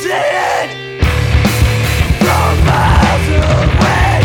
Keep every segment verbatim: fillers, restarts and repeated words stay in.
see it from miles away.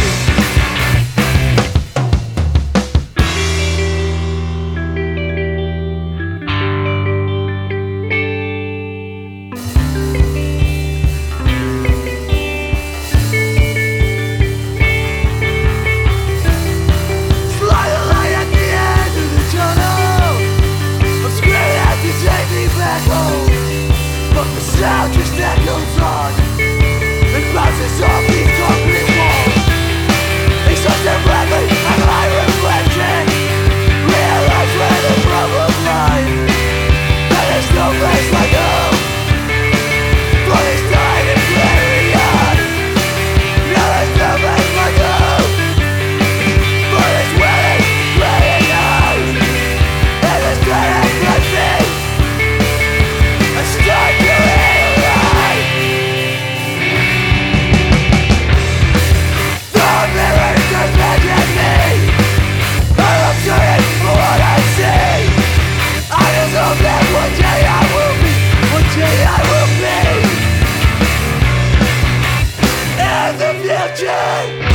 Slide a light at the end of the tunnel. I'm screaming out to take me back home, but the sound just echoes on. It bounces off these concrete walls. It's such a bradley and I reflecting. Realize where the problem lies, that there's no place like home. Blood is dying and flaring on. Now there's no place like home. Blood is welling, playing on. And it's trying to me. I start to realize the mirror just mentioned me. I'm upset for what I see. I just hope that one day I will be, one day I will be in the future.